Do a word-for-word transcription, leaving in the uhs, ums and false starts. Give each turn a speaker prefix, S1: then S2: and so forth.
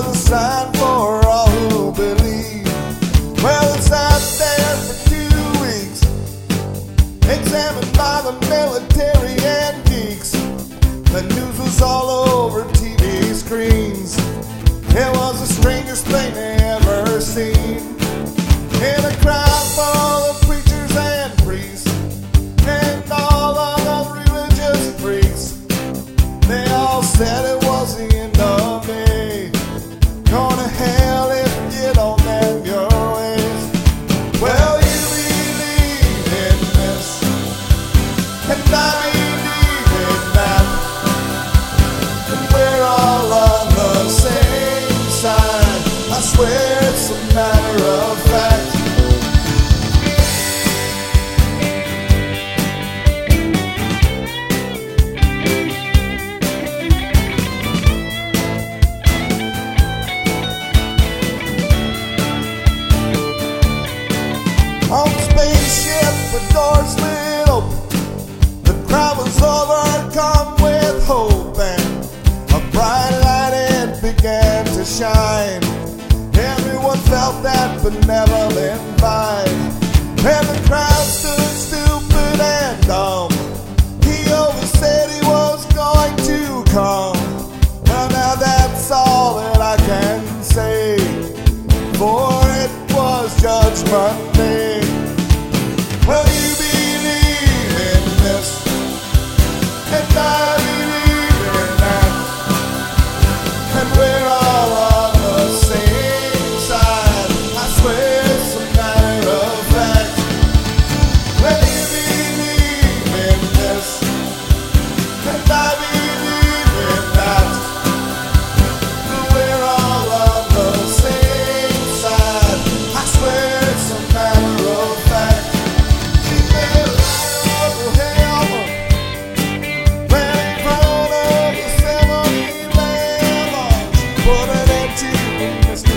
S1: was a sign for all who believe. Well, it's out there for two weeks, examined by the military and geeks. The news was all over T V screens. It was the strangest thing they ever seen. In a crowd full of preachers and priests and all of those religious freaks, they all said it was the end of me. Going to hell if you don't mend your ways. Well, you believe in this, and I believe in that, and we're all on the same side. I swear it's a matter of fact. On the spaceship, the doors slid open. The crowd was overcome with hope, and a bright light it began to shine. Everyone felt that benevolent vibe, and the crowd stood stupid and dumb. He always said he was going to come. Well, now that's all that I can say, for it was Judgment Day. Well, you believe in this, and I believe in that, and we're all on the same side. I swear it's a matter of fact. Well, you believe in this, and I believe in that, and we're all on the same side. I swear it's a matter of fact. Put it into